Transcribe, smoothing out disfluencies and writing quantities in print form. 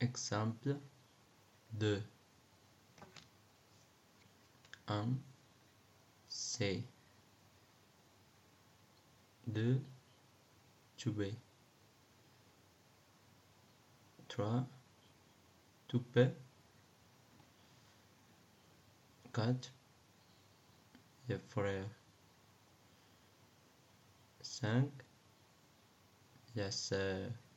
Exemple 2. 1 C 2 tube 3 toupe 4 le frère 5 la sœur